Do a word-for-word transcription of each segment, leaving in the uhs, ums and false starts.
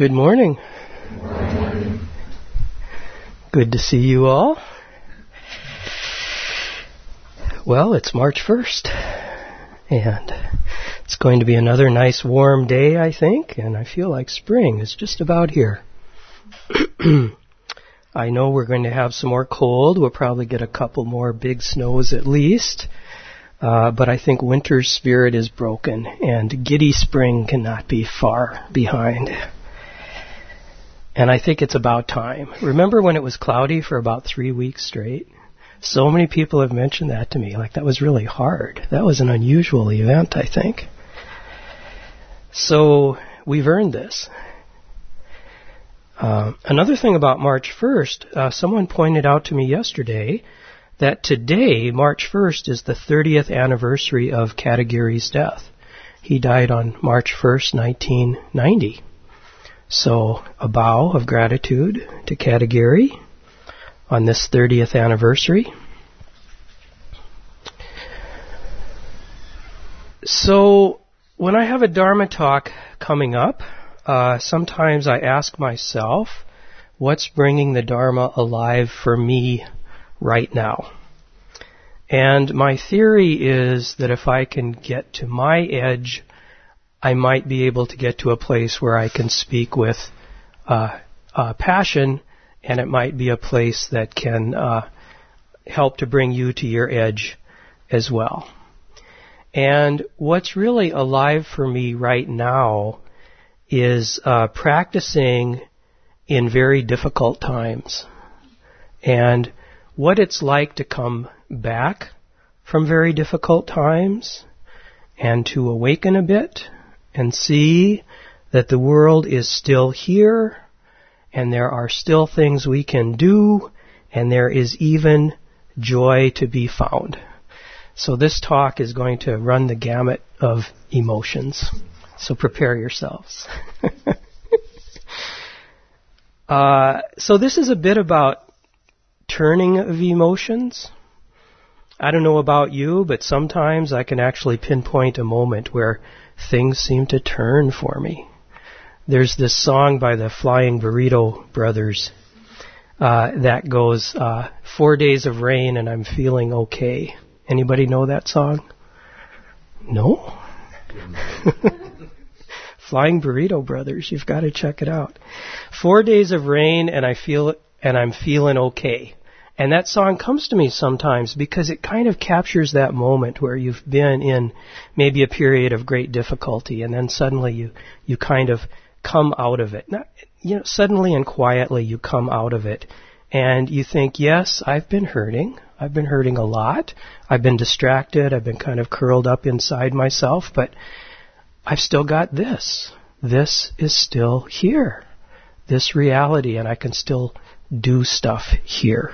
Good morning. Good to see you all. Well, it's March first, and it's going to be another nice warm day, I think, and I feel like spring is just about here. I know we're going to have some more cold. We'll probably get a couple more big snows at least. Uh, but I think winter's spirit is broken, and giddy spring cannot be far behind. And I think it's about time. Remember when it was cloudy for about three weeks straight? So many people have mentioned that to me. Like, that was really hard. That was an unusual event, I think. So we've earned this. Uh, another thing about March first, uh, someone pointed out to me yesterday that today, March first, is the thirtieth anniversary of Katagiri's death. He died on March first, nineteen ninety. So, a bow of gratitude to Katagiri on this thirtieth anniversary. So, when I have a Dharma talk coming up, uh, sometimes I ask myself, what's bringing the Dharma alive for me right now? And my theory is that if I can get to my edge, I might be able to get to a place where I can speak with uh, uh, passion, and it might be a place that can uh, help to bring you to your edge as well. And what's really alive for me right now is uh, practicing in very difficult times, and what it's like to come back from very difficult times and to awaken a bit and see that the world is still here and there are still things we can do and there is even joy to be found. So this talk is going to run the gamut of emotions. So prepare yourselves. uh, so this is a bit about turning of emotions. I don't know about you, but sometimes I can actually pinpoint a moment where things seem to turn for me. There's this song by the Flying Burrito Brothers uh, that goes, uh, four days of rain and I'm feeling okay. Anybody know that song? No? Flying Burrito Brothers, you've got to check it out. Four days of rain and I feel and I'm feeling okay. And that song comes to me sometimes because it kind of captures that moment where you've been in maybe a period of great difficulty and then suddenly you, you kind of come out of it. Not, you know, suddenly and quietly you come out of it and you think, yes, I've been hurting. I've been hurting a lot. I've been distracted. I've been kind of curled up inside myself, but I've still got this. This is still here. This reality, and I can still do stuff here.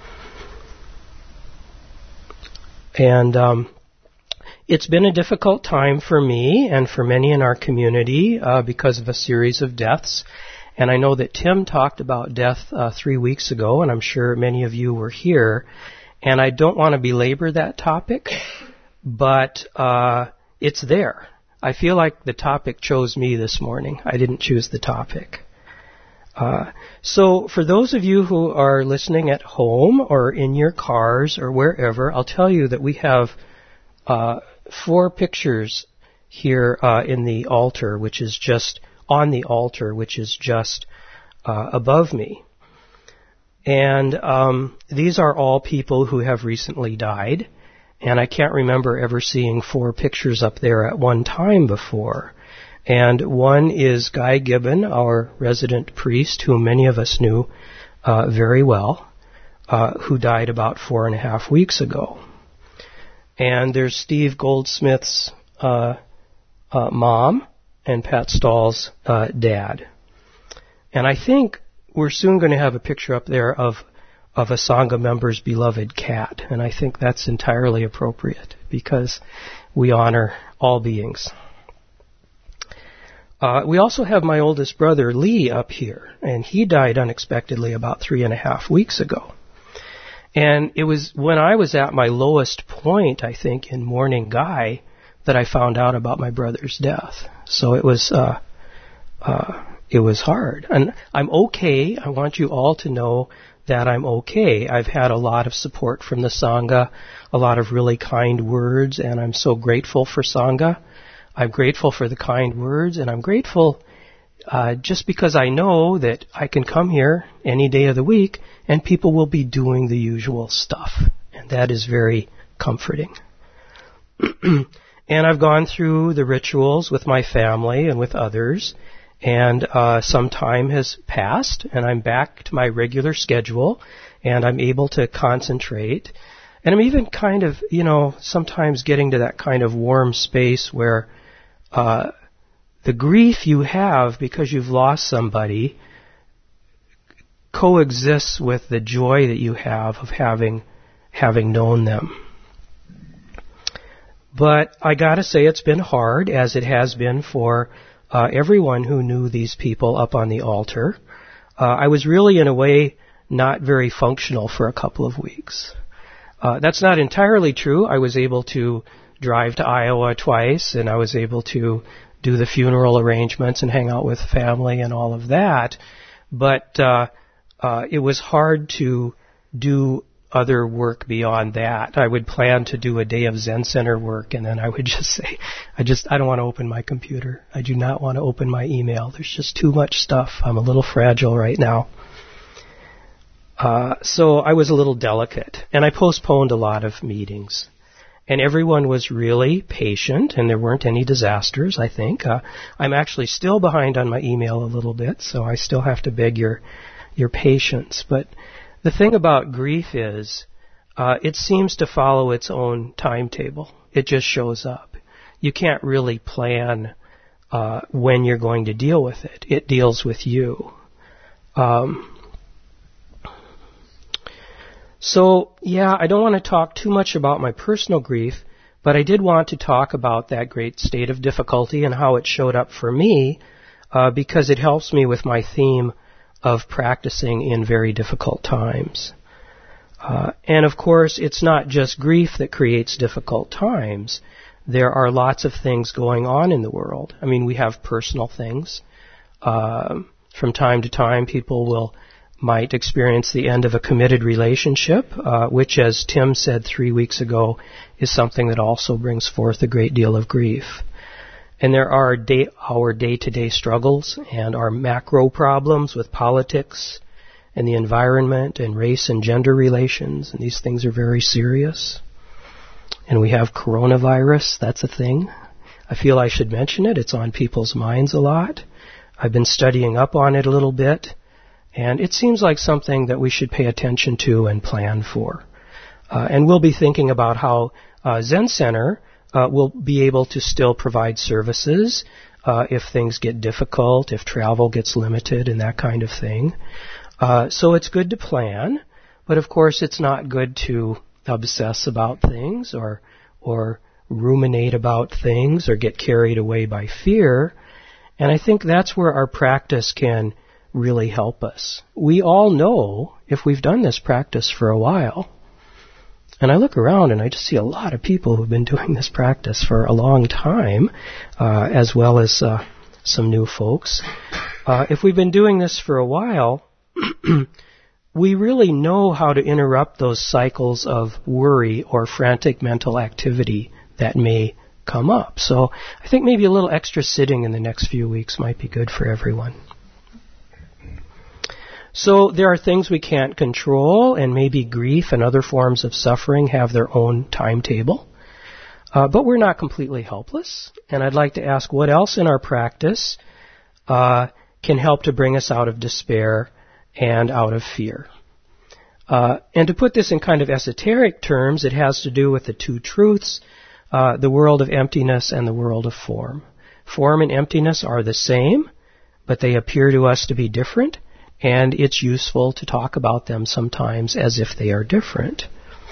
And um, it's been a difficult time for me and for many in our community uh, because of a series of deaths. And I know that Tim talked about death uh, three weeks ago, and I'm sure many of you were here. And I don't want to belabor that topic, but uh, it's there. I feel like the topic chose me this morning. I didn't choose the topic. Uh, so for those of you who are listening at home or in your cars or wherever, I'll tell you that we have uh, four pictures here uh, in the altar, which is just on the altar, which is just uh, above me. And um, these are all people who have recently died. And I can't remember ever seeing four pictures up there at one time before. And one is Guy Gibbon, our resident priest, who many of us knew uh, very well, uh, who died about four and a half weeks ago. And there's Steve Goldsmith's uh, uh, mom and Pat Stahl's uh, dad. And I think we're soon going to have a picture up there of of a Sangha member's beloved cat. And I think that's entirely appropriate because we honor all beings. Uh, we also have my oldest brother, Lee, up here, and he died unexpectedly about three and a half weeks ago. And it was when I was at my lowest point, I think, in mourning Guy, that I found out about my brother's death. So it was uh, uh, it was hard. And I'm okay. I want you all to know that I'm okay. I've had a lot of support from the Sangha, a lot of really kind words, and I'm so grateful for Sangha. I'm grateful for the kind words, and I'm grateful uh, just because I know that I can come here any day of the week and people will be doing the usual stuff. And that is very comforting. And I've gone through the rituals with my family and with others, and uh, some time has passed, and I'm back to my regular schedule, and I'm able to concentrate. And I'm even kind of, you know, sometimes getting to that kind of warm space where uh, the grief you have because you've lost somebody coexists with the joy that you have of having having known them. But I gotta say it's been hard, as it has been for uh, everyone who knew these people up on the altar. Uh, I was really, in a way, not very functional for a couple of weeks. Uh, that's not entirely true. I was able to drive to Iowa twice, and I was able to do the funeral arrangements and hang out with family and all of that. But uh, uh, it was hard to do other work beyond that. I would plan to do a day of Zen Center work, and then I would just say, I just, I don't want to open my computer. I do not want to open my email. There's just too much stuff. I'm a little fragile right now. Uh, so I was a little delicate, and I postponed a lot of meetings. And everyone was really patient, and there weren't any disasters, I think. Uh, I'm actually still behind on my email a little bit, so I still have to beg your your patience. But the thing about grief is, uh, it seems to follow its own timetable. It just shows up. You can't really plan uh, when you're going to deal with it. It deals with you. Um, so, yeah, I don't want to talk too much about my personal grief, but I did want to talk about that great state of difficulty and how it showed up for me, uh, because it helps me with my theme of practicing in very difficult times. Uh, and of course, it's not just grief that creates difficult times. There are lots of things going on in the world. I mean, we have personal things. Uh, from time to time, people will might experience the end of a committed relationship, uh, which, as Tim said three weeks ago, is something that also brings forth a great deal of grief. And there are day, our day-to-day struggles and our macro problems with politics and the environment and race and gender relations, and these things are very serious. And we have coronavirus, that's a thing. I feel I should mention it. It's on people's minds a lot. I've been studying up on it a little bit, and it seems like something that we should pay attention to and plan for. Uh, and we'll be thinking about how uh, Zen Center Uh, will be able to still provide services uh, if things get difficult, if travel gets limited and that kind of thing. Uh, so it's good to plan, but of course it's not good to obsess about things or or ruminate about things or get carried away by fear. And I think that's where our practice can really help us. We all know, if we've done this practice for a while, and I look around and I just see a lot of people who've been doing this practice for a long time, uh, as well as uh, some new folks. Uh, if we've been doing this for a while, we really know how to interrupt those cycles of worry or frantic mental activity that may come up. So I think maybe a little extra sitting in the next few weeks might be good for everyone. So there are things we can't control, and maybe grief and other forms of suffering have their own timetable. Uh, but we're not completely helpless, and I'd like to ask what else in our practice uh, can help to bring us out of despair and out of fear. Uh, and to put this in kind of esoteric terms, it has to do with the two truths, uh, the world of emptiness and the world of form. Form and emptiness are the same, but they appear to us to be different. And it's useful to talk about them sometimes as if they are different.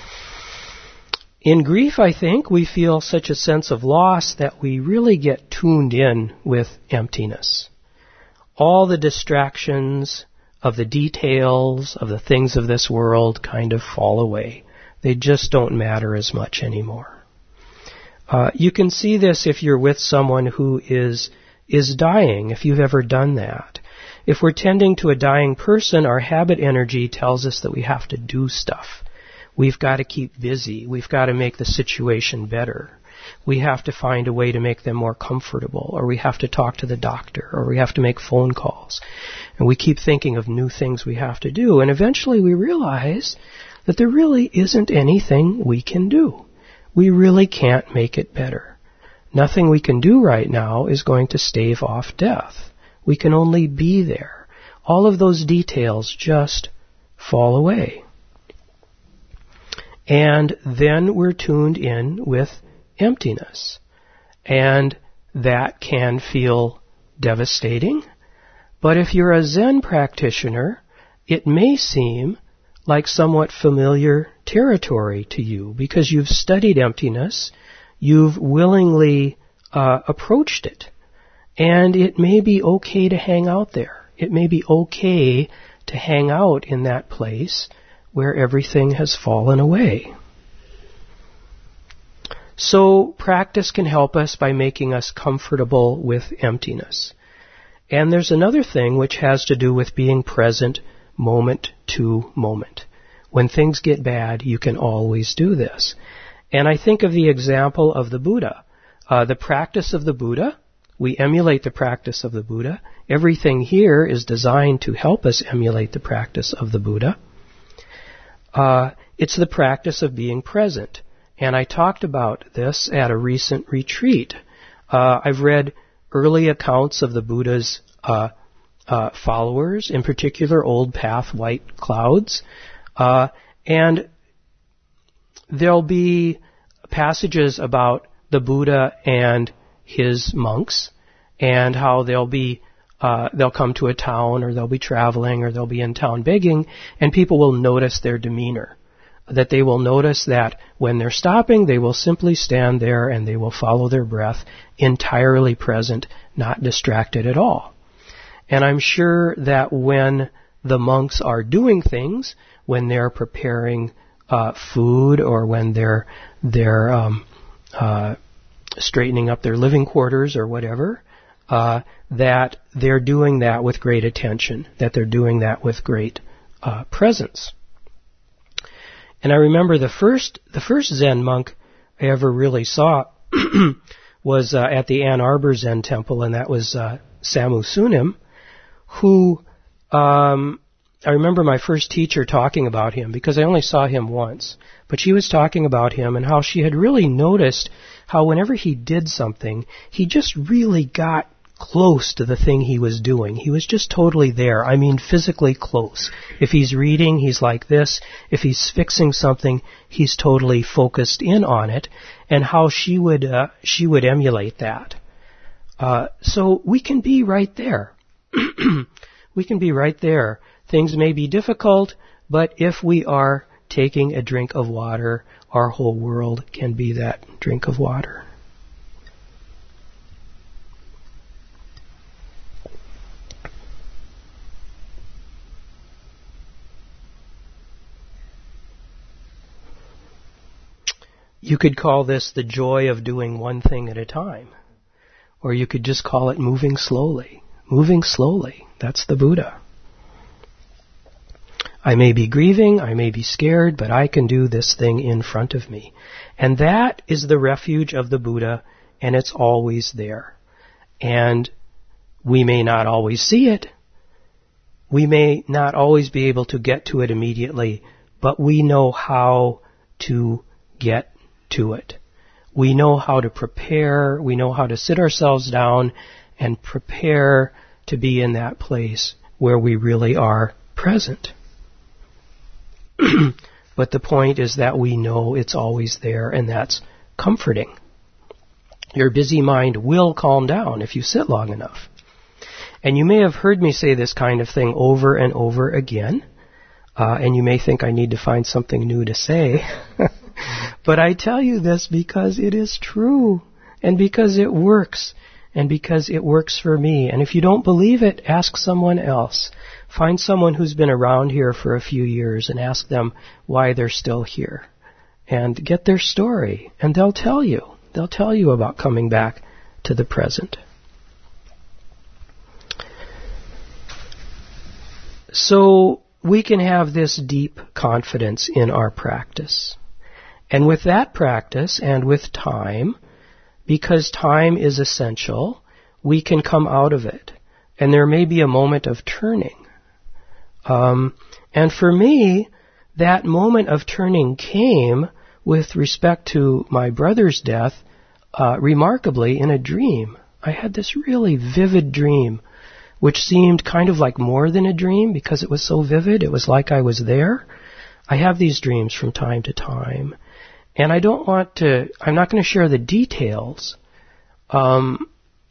In grief, I think, we feel such a sense of loss that we really get tuned in with emptiness. All the distractions of the details of the things of this world kind of fall away. They just don't matter as much anymore. Uh, you can see this if you're with someone who is is dying, if you've ever done that. If we're tending to a dying person, our habit energy tells us that we have to do stuff. We've got to keep busy. We've got to make the situation better. We have to find a way to make them more comfortable, or we have to talk to the doctor, or we have to make phone calls. And we keep thinking of new things we have to do, and eventually we realize that there really isn't anything we can do. We really can't make it better. Nothing we can do right now is going to stave off death. We can only be there. All of those details just fall away. And then we're tuned in with emptiness. And that can feel devastating. But if you're a Zen practitioner, it may seem like somewhat familiar territory to you because you've studied emptiness, you've willingly uh, approached it, and it may be okay to hang out there. It may be okay to hang out in that place where everything has fallen away. So practice can help us by making us comfortable with emptiness. And there's another thing which has to do with being present moment to moment. When things get bad, you can always do this. And I think of the example of the Buddha. Uh, the practice of the Buddha, we emulate the practice of the Buddha. Everything here is designed to help us emulate the practice of the Buddha. Uh, it's the practice of being present. And I talked about this at a recent retreat. Uh, I've read early accounts of the Buddha's uh, uh, followers, in particular Old Path White Clouds. Uh, and there'll be passages about the Buddha and his monks and how they'll be uh, they'll come to a town, or they'll be traveling, or they'll be in town begging, and people will notice their demeanor. That they will notice that when they're stopping, they will simply stand there and they will follow their breath, entirely present, not distracted at all. And I'm sure that when the monks are doing things, when they're preparing uh, food, or when they're they're um, uh, straightening up their living quarters or whatever, uh, that they're doing that with great attention, that they're doing that with great uh, presence. And I remember the first the first Zen monk I ever really saw was uh, at the Ann Arbor Zen Temple, and that was uh, Samu Sunim, who um, I remember my first teacher talking about him, because I only saw him once, but she was talking about him and how she had really noticed how whenever he did something, he just really got close to the thing he was doing. He was just totally there. I mean, physically close. If he's reading, he's like this. If he's fixing something, he's totally focused in on it. And how she would uh, she would emulate that. Uh, so we can be right there. We can be right there. Things may be difficult, but if we are taking a drink of water, our whole world can be that drink of water. You could call this the joy of doing one thing at a time. Or you could just call it moving slowly. Moving slowly. That's the Buddha. I may be grieving, I may be scared, but I can do this thing in front of me. And that is the refuge of the Buddha, and it's always there. And we may not always see it. We may not always be able to get to it immediately, but we know how to get to it. We know how to prepare, we know how to sit ourselves down and prepare to be in that place where we really are present. But the point is that we know it's always there, and that's comforting. Your busy mind will calm down if you sit long enough. And you may have heard me say this kind of thing over and over again, uh, and you may think I need to find something new to say. But I tell you this because it is true, and because it works, and because it works for me. And if you don't believe it, ask someone else. Find someone who's been around here for a few years and ask them why they're still here. And get their story, and they'll tell you. They'll tell you about coming back to the present. So we can have this deep confidence in our practice. And with that practice and with time, because time is essential, we can come out of it. And there may be a moment of turning. Um, and for me, that moment of turning came with respect to my brother's death, uh, remarkably in a dream. I had this really vivid dream, which seemed kind of like more than a dream because it was so vivid. It was like I was there. I have these dreams from time to time. And I don't want to, I'm not going to share the details. Um,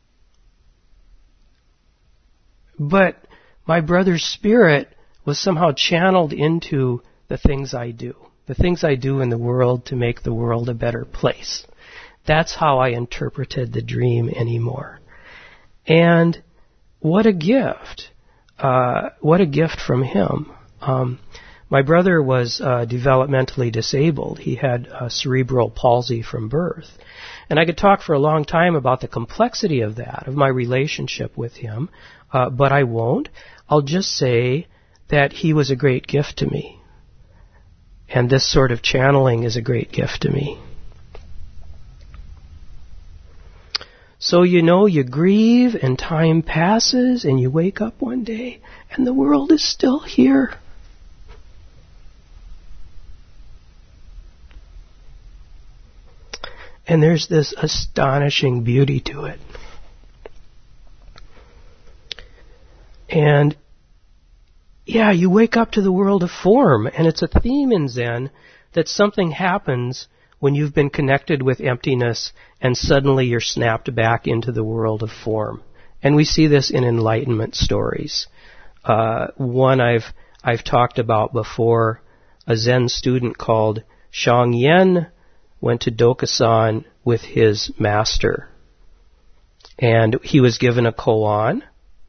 but my brother's spirit was somehow channeled into the things I do. The things I do in the world to make the world a better place. That's how I interpreted the dream anymore. And what a gift. Uh, what a gift from him. Um, my brother was uh, developmentally disabled. He had uh, cerebral palsy from birth. And I could talk for a long time about the complexity of that, of my relationship with him, uh, but I won't. I'll just say that he was a great gift to me. And this sort of channeling is a great gift to me. So, you know, you grieve and time passes and you wake up one day and the world is still here. And there's this astonishing beauty to it. And yeah, you wake up to the world of form, and it's a theme in Zen that something happens when you've been connected with emptiness and suddenly you're snapped back into the world of form. And we see this in enlightenment stories. Uh, one I've I've talked about before, a Zen student called Shang Yen went to Dokusan with his master. And he was given a koan,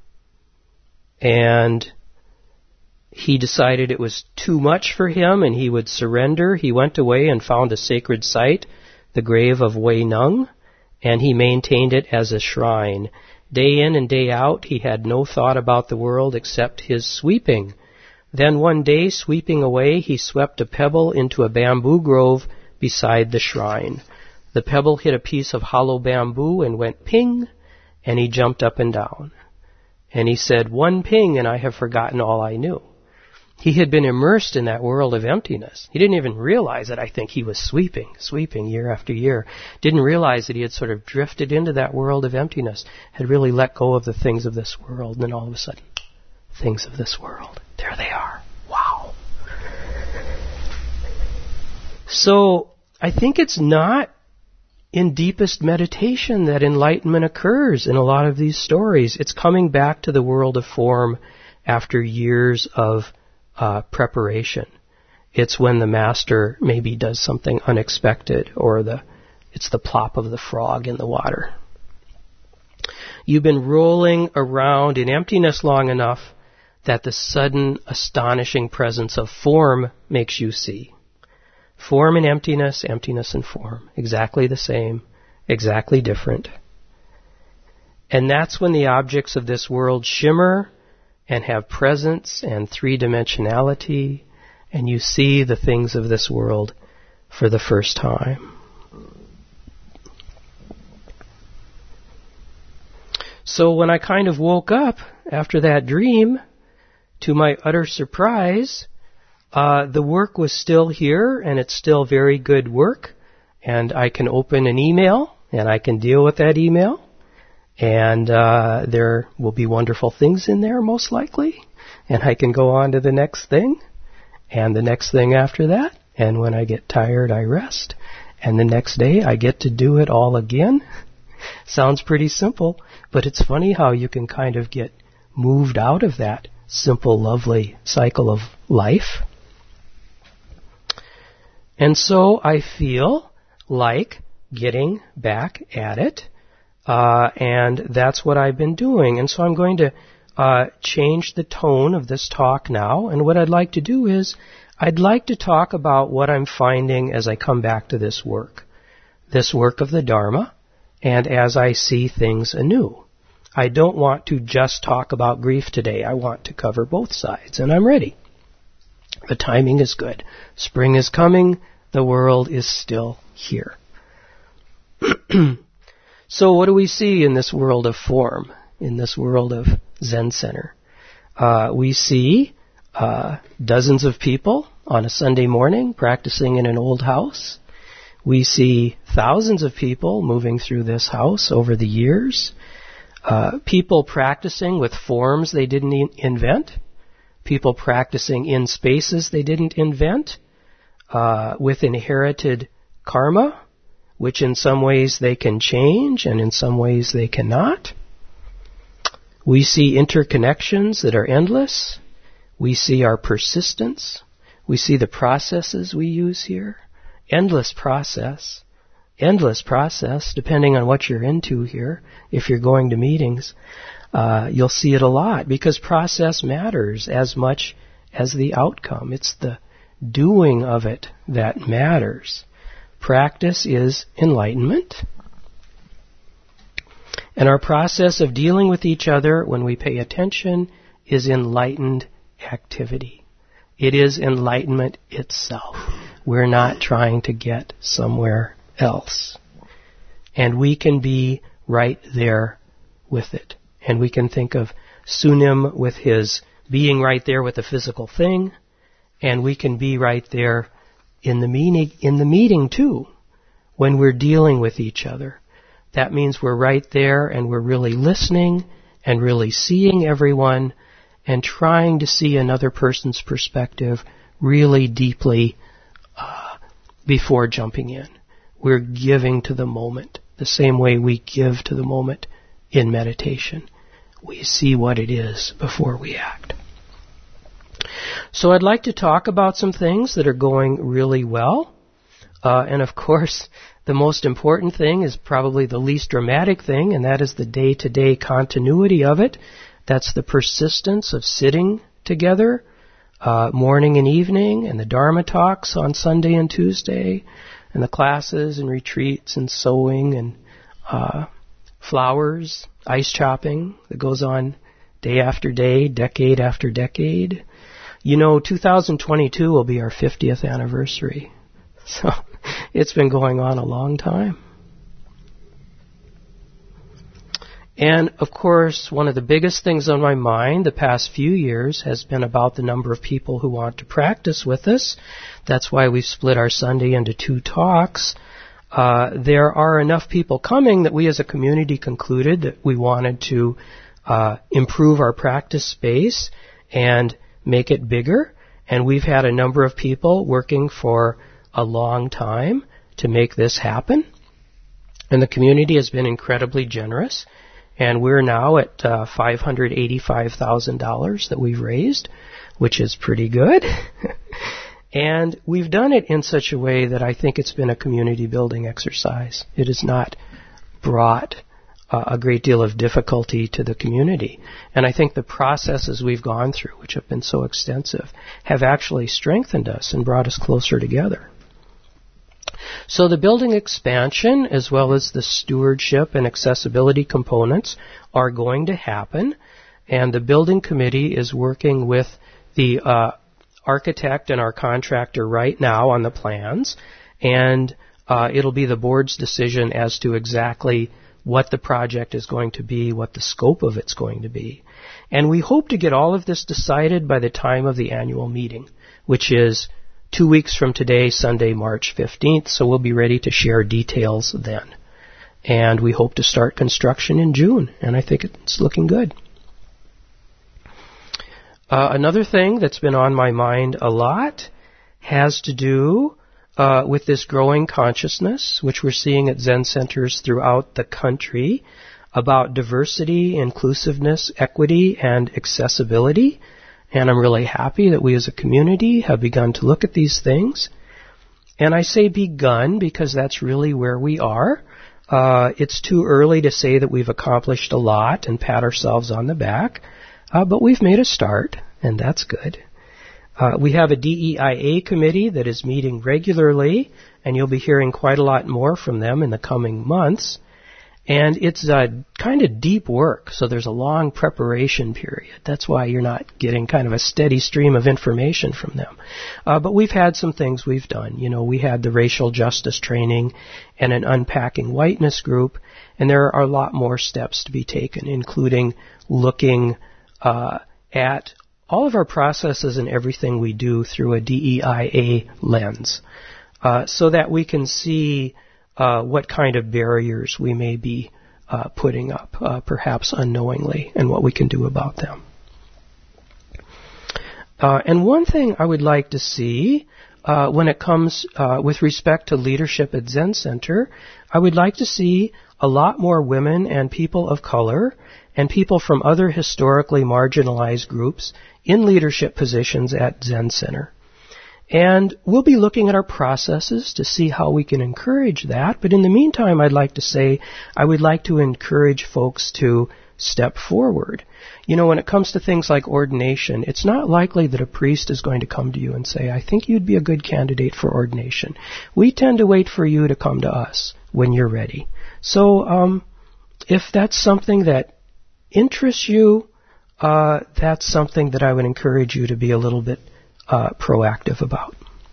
and he decided it was too much for him and he would surrender. He went away and found a sacred site, the grave of Wei Neng, and he maintained it as a shrine. Day in and day out, he had no thought about the world except his sweeping. Then one day, sweeping away, he swept a pebble into a bamboo grove beside the shrine. The pebble hit a piece of hollow bamboo and went ping, and he jumped up and down. And he said, "One ping and I have forgotten all I knew." He had been immersed in that world of emptiness. He didn't even realize that I think he was sweeping, sweeping year after year. Didn't realize that he had sort of drifted into that world of emptiness, had really let go of the things of this world, and then all of a sudden, things of this world, there they are. Wow. So, I think it's not in deepest meditation that enlightenment occurs in a lot of these stories. It's coming back to the world of form after years of uh, preparation. It's when the master maybe does something unexpected, or the it's the plop of the frog in the water. You've been rolling around in emptiness long enough that the sudden astonishing presence of form makes you see. Form and emptiness, emptiness and form. Exactly the same, exactly different. And that's when the objects of this world shimmer and have presence and three-dimensionality, and you see the things of this world for the first time. So when I kind of woke up after that dream, to my utter surprise, Uh, the work was still here, and it's still very good work, and I can open an email, and I can deal with that email, and uh, there will be wonderful things in there, most likely, and I can go on to the next thing, and the next thing after that, and when I get tired, I rest, and the next day, I get to do it all again. Sounds pretty simple, but it's funny how you can kind of get moved out of that simple, lovely cycle of life. And so I feel like getting back at it, uh, and that's what I've been doing. And so I'm going to uh, change the tone of this talk now, and what I'd like to do is I'd like to talk about what I'm finding as I come back to this work, this work of the Dharma, and as I see things anew. I don't want to just talk about grief today. I want to cover both sides, and I'm ready. The timing is good. Spring is coming. The world is still here. So what do we see in this world of form, in this world of Zen Center? Uh, we see uh, dozens of people on a Sunday morning practicing in an old house. We see thousands of people moving through this house over the years. Uh, people practicing with forms they didn't in- invent. People practicing in spaces they didn't invent. Uh, with inherited karma, which in some ways they can change and in some ways they cannot. We see interconnections that are endless. We see our persistence. We see the processes we use here. Endless process. Endless process, depending on what you're into here. If you're going to meetings, uh, you'll see it a lot because process matters as much as the outcome. It's the doing of it that matters. Practice is enlightenment. And our process of dealing with each other when we pay attention is enlightened activity. It is enlightenment itself. We're not trying to get somewhere else. And we can be right there with it. And we can think of Sunim with his being right there with the physical thing. And we can be right there in the meeting, in the meeting too, when we're dealing with each other. That means we're right there and we're really listening and really seeing everyone and trying to see another person's perspective really deeply uh, before jumping in. We're giving to the moment the same way we give to the moment in meditation. We see what it is before we act. So I'd like to talk about some things that are going really well. Uh, and of course, the most important thing is probably the least dramatic thing, and that is the day-to-day continuity of it. That's the persistence of sitting together, uh, morning and evening, and the Dharma talks on Sunday and Tuesday, and the classes and retreats and sewing and uh, flowers, ice chopping that goes on day after day, decade after decade. You know, two thousand twenty-two will be our fiftieth anniversary. So it's been going on a long time. And, of course, one of the biggest things on my mind the past few years has been about the number of people who want to practice with us. That's why we've split our Sunday into two talks. Uh, there are enough people coming that we as a community concluded that we wanted to uh, improve our practice space and make it bigger. And we've had a number of people working for a long time to make this happen. And the community has been incredibly generous. And we're now at uh, five hundred eighty-five thousand dollars that we've raised, which is pretty good. And we've done it in such a way that I think it's been a community building exercise. It has not brought uh, a great deal of difficulty to the community. And I think the processes we've gone through, which have been so extensive, have actually strengthened us and brought us closer together. So the building expansion, as well as the stewardship and accessibility components, are going to happen. And the building committee is working with the uh, architect and our contractor right now on the plans. And uh, it'll be the board's decision as to exactly what the project is going to be, what the scope of it's going to be. And we hope to get all of this decided by the time of the annual meeting, which is two weeks from today, Sunday, March fifteenth, so we'll be ready to share details then. And we hope to start construction in June, and I think it's looking good. Uh, another thing that's been on my mind a lot has to do uh, with this growing consciousness, which we're seeing at Zen centers throughout the country, about diversity, inclusiveness, equity, and accessibility. And I'm really happy that we as a community have begun to look at these things. And I say begun because that's really where we are. Uh, it's too early to say that we've accomplished a lot and pat ourselves on the back. Uh, but we've made a start, and that's good. Uh, we have a D E I A committee that is meeting regularly, and you'll be hearing quite a lot more from them in the coming months. And it's uh, kind of deep work, so there's a long preparation period. That's why you're not getting kind of a steady stream of information from them. Uh, but we've had some things we've done. You know, we had the racial justice training and an unpacking whiteness group, and there are a lot more steps to be taken, including looking uh, at all of our processes and everything we do through a D E I A lens, uh, so that we can see Uh, what kind of barriers we may be uh, putting up, uh, perhaps unknowingly, and what we can do about them. Uh, and one thing I would like to see uh, when it comes uh, with respect to leadership at Zen Center, I would like to see a lot more women and people of color and people from other historically marginalized groups in leadership positions at Zen Center. And we'll be looking at our processes to see how we can encourage that. But in the meantime, I'd like to say I would like to encourage folks to step forward. You know, when it comes to things like ordination, it's not likely that a priest is going to come to you and say, I think you'd be a good candidate for ordination. We tend to wait for you to come to us when you're ready. So um, if that's something that interests you, uh, that's something that I would encourage you to be a little bit Uh, proactive about.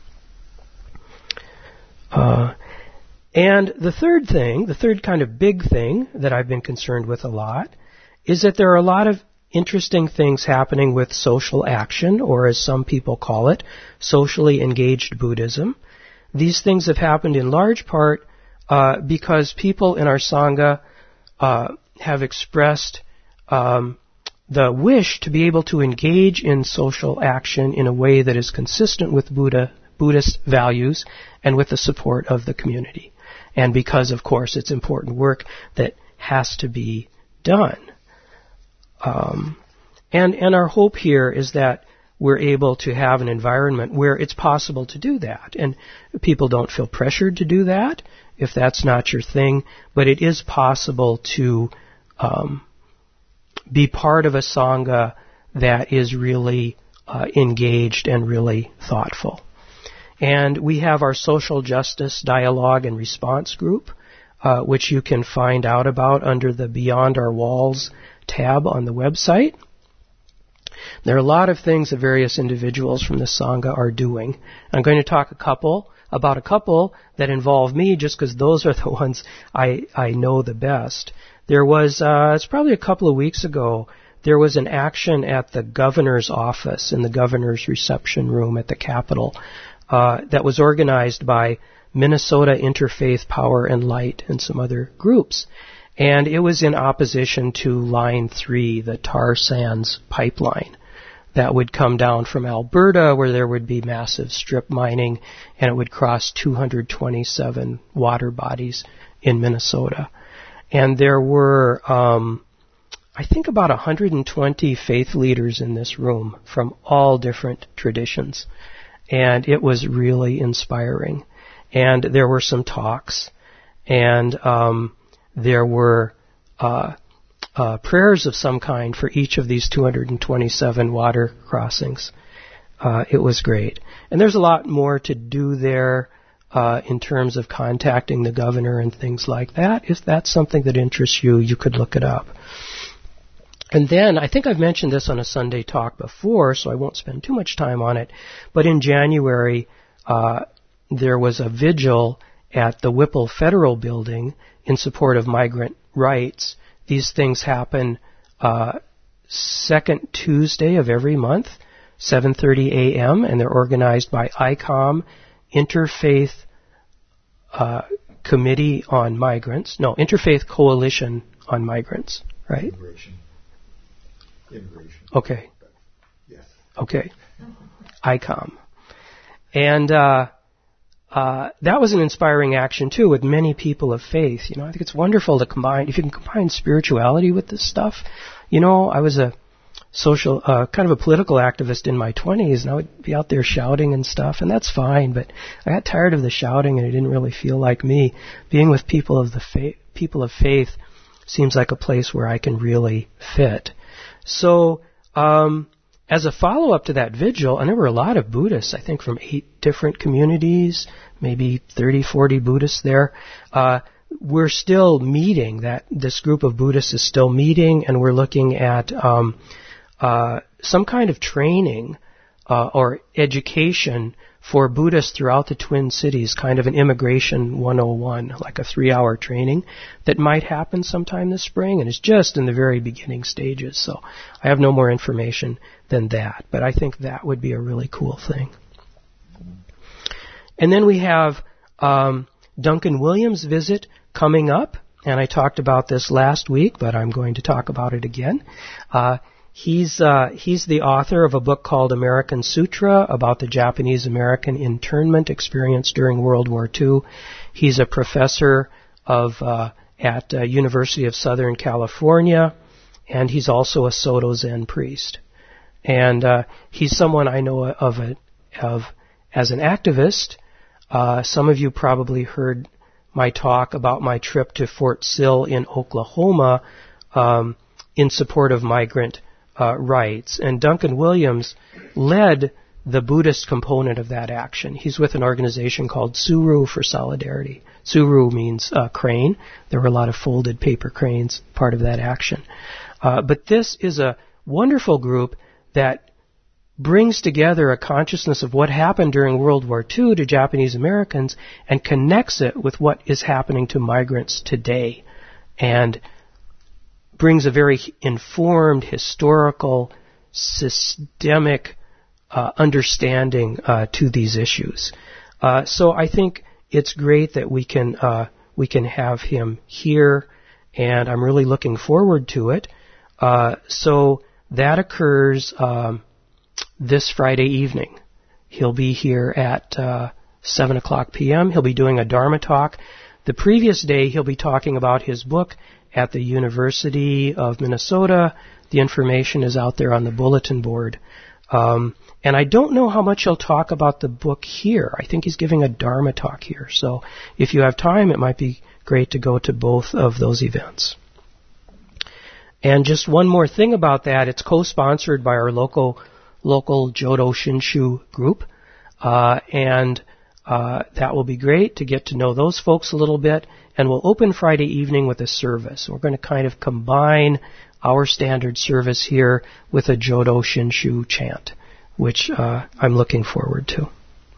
Uh, and the third thing, the third kind of big thing that I've been concerned with a lot, is that there are a lot of interesting things happening with social action, or as some people call it, socially engaged Buddhism. These things have happened in large part uh, because people in our Sangha uh, have expressed um, the wish to be able to engage in social action in a way that is consistent with Buddha, Buddhist values and with the support of the community. And because, of course, it's important work that has to be done. Um, and, and our hope here is that we're able to have an environment where it's possible to do that. And people don't feel pressured to do that if that's not your thing, but it is possible to um, be part of a Sangha that is really uh, engaged and really thoughtful. And we have our social justice dialogue and response group, uh, which you can find out about under the Beyond Our Walls tab on the website. There are a lot of things that various individuals from the Sangha are doing. I'm going to talk a couple about a couple that involve me just because those are the ones I, I know the best. There was, uh, it's probably a couple of weeks ago, there was an action at the governor's office in the governor's reception room at the Capitol uh, that was organized by Minnesota Interfaith Power and Light and some other groups. And it was in opposition to Line three, the tar sands pipeline that would come down from Alberta, where there would be massive strip mining, and it would cross two hundred twenty-seven water bodies in Minnesota. And there were, um, I think, about one hundred twenty faith leaders in this room from all different traditions. And it was really inspiring. And there were some talks, and um, there were uh, uh, prayers of some kind for each of these two hundred twenty-seven water crossings. Uh, it was great. And there's a lot more to do there. Uh, in terms of contacting the governor and things like that. If that's something that interests you, you could look it up. And then, I think I've mentioned this on a Sunday talk before, so I won't spend too much time on it, but in January, uh, there was a vigil at the Whipple Federal Building in support of migrant rights. These things happen uh, second Tuesday of every month, seven thirty a.m., and they're organized by I COM, Interfaith uh, Committee on Migrants. No, Interfaith Coalition on Migrants, right? Immigration. Immigration. Okay. Yes. Okay. I COM. And uh, uh, that was an inspiring action, too, with many people of faith. You know, I think it's wonderful to combine, if you can combine spirituality with this stuff. You know, I was a social, uh, kind of a political activist in my twenties, and I would be out there shouting and stuff, and that's fine, but I got tired of the shouting, and it didn't really feel like me. Being with people of the fa- people of faith seems like a place where I can really fit. So, um, as a follow-up to that vigil, and there were a lot of Buddhists, I think from eight different communities, maybe thirty, forty Buddhists there, uh, we're still meeting, that this group of Buddhists is still meeting, and we're looking at um, uh, some kind of training uh, or education for Buddhists throughout the Twin Cities, kind of an Immigration one oh one, like a three-hour training that might happen sometime this spring, and it's just in the very beginning stages. So I have no more information than that, but I think that would be a really cool thing. And then we have um, Duncan Williams' visit coming up, and I talked about this last week, but I'm going to talk about it again. Uh, he's uh, he's the author of a book called American Sutra about the Japanese-American internment experience during World War Two. He's a professor of uh, at uh, University of Southern California, and he's also a Soto Zen priest. And uh, he's someone I know of a, of as an activist. Uh, some of you probably heard my talk about my trip to Fort Sill in Oklahoma um, in support of migrant uh, rights. And Duncan Williams led the Buddhist component of that action. He's with an organization called Suru for Solidarity. Suru means uh, crane. There were a lot of folded paper cranes part of that action. Uh, but this is a wonderful group that brings together a consciousness of what happened during World War Two to Japanese Americans and connects it with what is happening to migrants today, and brings a very informed, historical, systemic uh, understanding uh, to these issues. Uh, so I think it's great that we can uh, we can have him here, and I'm really looking forward to it. Uh, so that occurs Um, this Friday evening. He'll be here at uh, seven o'clock p.m. He'll be doing a Dharma talk. The previous day, he'll be talking about his book at the University of Minnesota. The information is out there on the bulletin board. Um, and I don't know how much he'll talk about the book here. I think he's giving a Dharma talk here. So if you have time, it might be great to go to both of those events. And just one more thing about that, it's co-sponsored by our local local Jodo Shinshu group, uh, and uh, that will be great to get to know those folks a little bit, and we'll open Friday evening with a service. We're going to kind of combine our standard service here with a Jodo Shinshu chant, which uh, I'm looking forward to.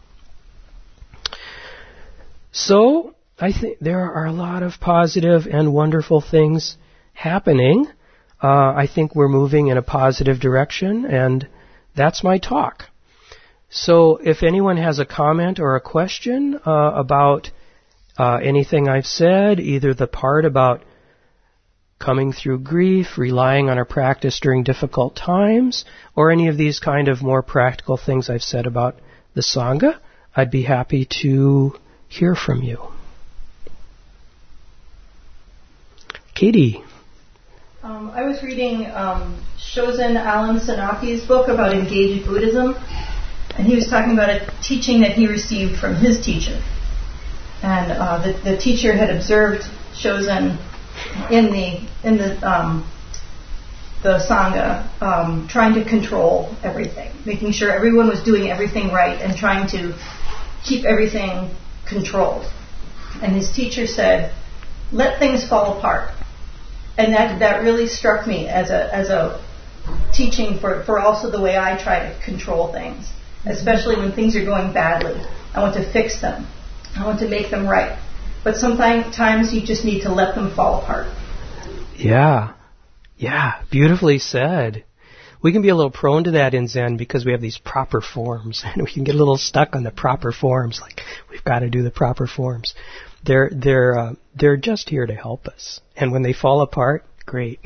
So, I think there are a lot of positive and wonderful things happening. Uh, I think we're moving in a positive direction, and that's my talk. So if anyone has a comment or a question uh, about uh, anything I've said, either the part about coming through grief, relying on our practice during difficult times, or any of these kind of more practical things I've said about the Sangha, I'd be happy to hear from you. Katie. Um, I was reading um, Shozen Alan Sanaki's book about engaged Buddhism, and he was talking about a teaching that he received from his teacher. And uh, the, the teacher had observed Shozen in the in the um, the Sangha um, trying to control everything, making sure everyone was doing everything right and trying to keep everything controlled. And his teacher said, "Let things fall apart." And that, that really struck me as a as a teaching for, for also the way I try to control things, especially when things are going badly. I want to fix them. I want to make them right. But sometimes you just need to let them fall apart. Yeah. Yeah. Beautifully said. We can be a little prone to that in Zen because we have these proper forms, and we can get a little stuck on the proper forms, like we've got to do the proper forms. They're they're uh, they're just here to help us, and when they fall apart, great.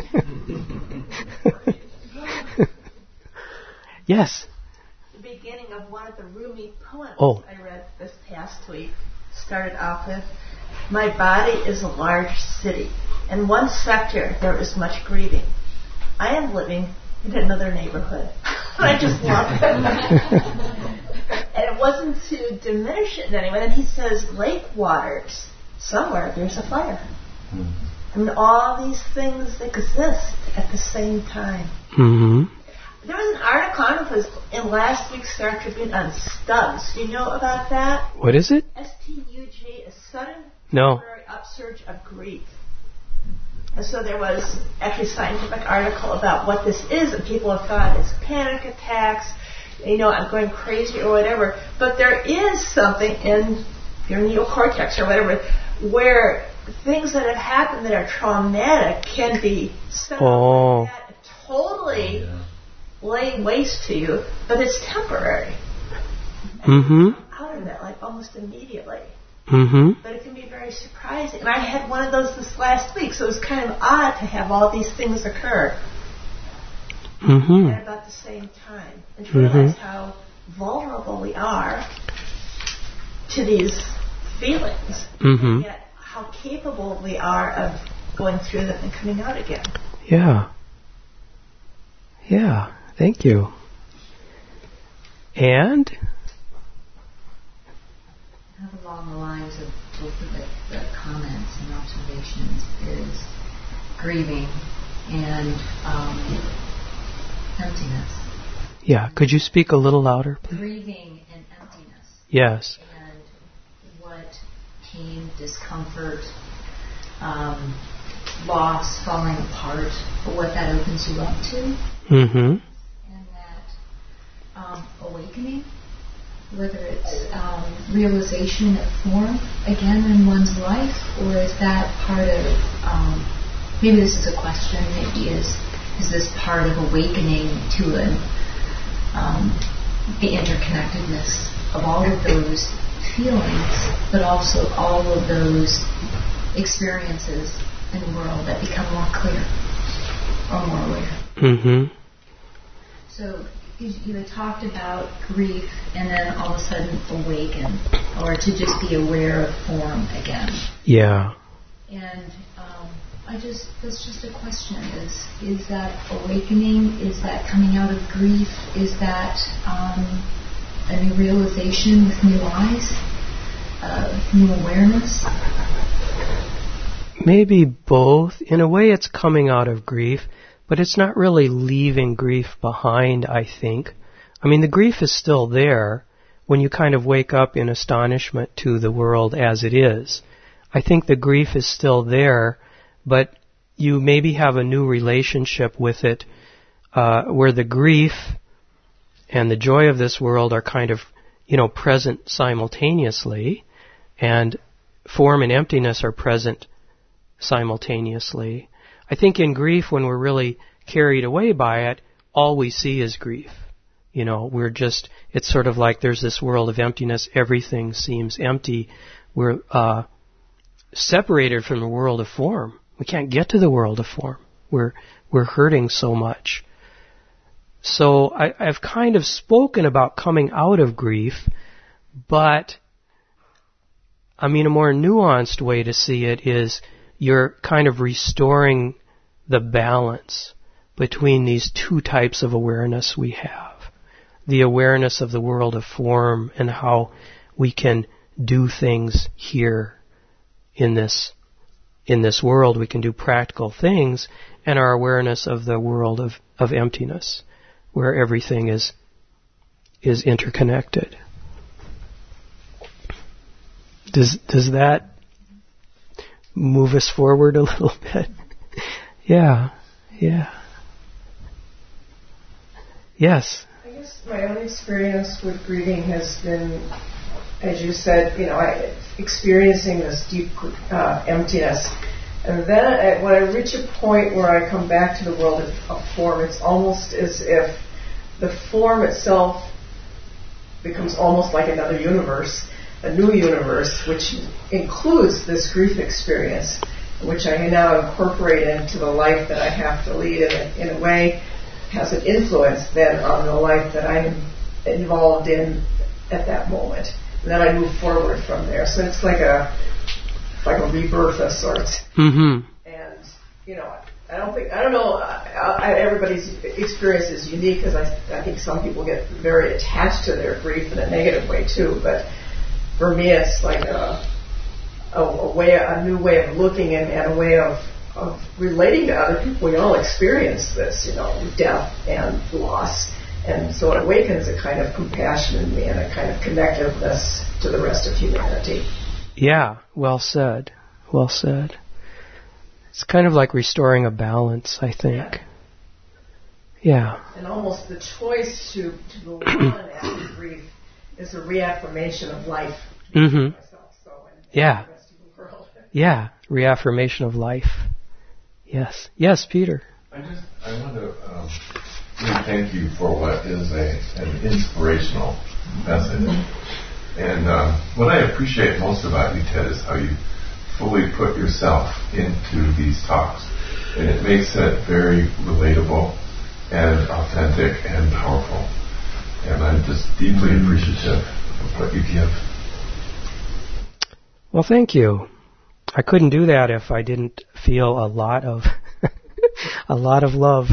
Yes. The beginning of one of the Rumi poems oh. I read this past week started off with, "My body is a large city. In one sector there is much grieving. I am living in another neighborhood." I just love it. And it wasn't to diminish it in any way. And he says, lake waters, somewhere there's a fire. Mm. I mean, all these things exist at the same time. Mm-hmm. There was an article, I don't know if it was in last week's Star Tribune on stubs. Do you know about that? What is it? S T U G, a sudden no. temporary upsurge upsurge of grief. And so there was actually a scientific article about what this is, and people have thought it's panic attacks, you know, I'm going crazy or whatever. But there is something in your neocortex or whatever where things that have happened that are traumatic can be set oh. up like that, totally yeah. lay waste to you, but it's temporary. Mm-hmm. Out of that, like almost immediately. Mm-hmm. But it can be very surprising. And I had one of those this last week, so it was kind of odd to have all these things occur mm-hmm. at about the same time. And to realize mm-hmm. how vulnerable we are to these feelings. Mm-hmm. And yet how capable we are of going through them and coming out again. Yeah. Yeah. Thank you. And... along the lines of both of the, the comments and observations is grieving and um, emptiness. Yeah, could you speak a little louder, please? Grieving and emptiness. Yes. And what pain, discomfort, um, loss, falling apart, but what that opens you up to. Mm-hmm. And that um, awakening, whether it's um, realization of form again in one's life, or is that part of, um, maybe this is a question, maybe is is this part of awakening to an, um, the interconnectedness of all of those feelings, but also all of those experiences in the world that become more clear or more aware. Mm-hmm. So You, you had talked about grief and then all of a sudden awaken, or to just be aware of form again. Yeah. And um, I just, that's just a question. Is is that awakening? Is that coming out of grief? Is that um, a new realization with new eyes, uh, new awareness? Maybe both. In a way, it's coming out of grief. But it's not really leaving grief behind, I think. I mean, the grief is still there when you kind of wake up in astonishment to the world as it is. I think the grief is still there, but you maybe have a new relationship with it uh, where the grief and the joy of this world are kind of, you know, present simultaneously, and form and emptiness are present simultaneously. I think in grief, when we're really carried away by it, all we see is grief. You know, we're just, it's sort of like there's this world of emptiness. Everything seems empty. We're uh, separated from the world of form. We can't get to the world of form. We're we're hurting so much. So I, I've kind of spoken about coming out of grief, but I mean, a more nuanced way to see it is you're kind of restoring the balance between these two types of awareness we have. The awareness of the world of form and how we can do things here in this in this world. We can do practical things, and our awareness of the world of, of emptiness, where everything is is interconnected. Does does that move us forward a little bit? Yeah, yeah. Yes. I guess my own experience with grieving has been, as you said, you know, I, experiencing this deep uh, emptiness. And then I, when I reach a point where I come back to the world of, of form, it's almost as if the form itself becomes almost like another universe, a new universe, which includes this grief experience, which I now incorporate into the life that I have to lead, and in a way has an influence then on the life that I'm involved in at that moment. And then I move forward from there. So it's like a like a rebirth of sorts. Mm-hmm. And you know, I don't think I don't know. I, I, everybody's experience is unique, because I, I think some people get very attached to their grief in a negative way too. But for me, it's like a a, a way, a new way of looking and, and a way of of relating to other people. We all experience this, you know, death and loss. And so it awakens a kind of compassion in me and a kind of connectiveness to the rest of humanity. Yeah, well said. Well said. It's kind of like restoring a balance, I think. Yeah. And almost the choice to, to go on after grief is a reaffirmation of life. Mm-hmm. Myself, so, and yeah. the rest of the world. Yeah. Reaffirmation of life. Yes. Yes, Peter. I just I want to um, really thank you for what is a an inspirational message. And um, what I appreciate most about you, Ted, is how you fully put yourself into these talks, and it makes it very relatable and authentic and powerful. And I'm just deeply appreciative of what you give. Well, thank you. I couldn't do that if I didn't feel a lot of a lot of love.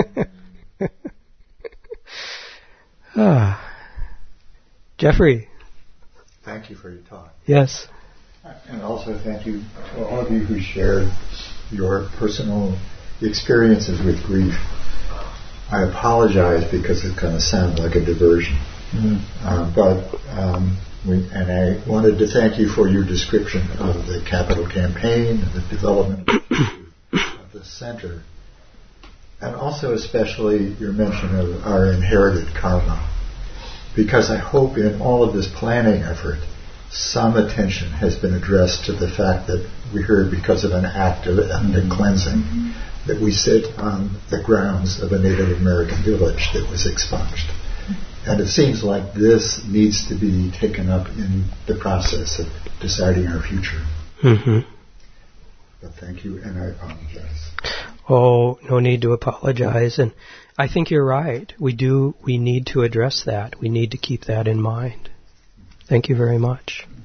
ah. Jeffrey. Thank you for your talk. Yes. And also thank you to all of you who shared your personal experiences with grief. I apologize because it's going to sound like a diversion. Mm-hmm. Um, but um, we, and I wanted to thank you for your description of the capital campaign and the development of the center, and also especially your mention of our inherited karma. Because I hope in all of this planning effort, some attention has been addressed to the fact that we heard because of an act of ethnic mm-hmm. cleansing, mm-hmm. that we sit on the grounds of a Native American village that was expunged. And it seems like this needs to be taken up in the process of deciding our future. Mm-hmm. But thank you, and I apologize. Oh, no need to apologize. And I think you're right. We do, we need to address that. We need to keep that in mind. Thank you very much.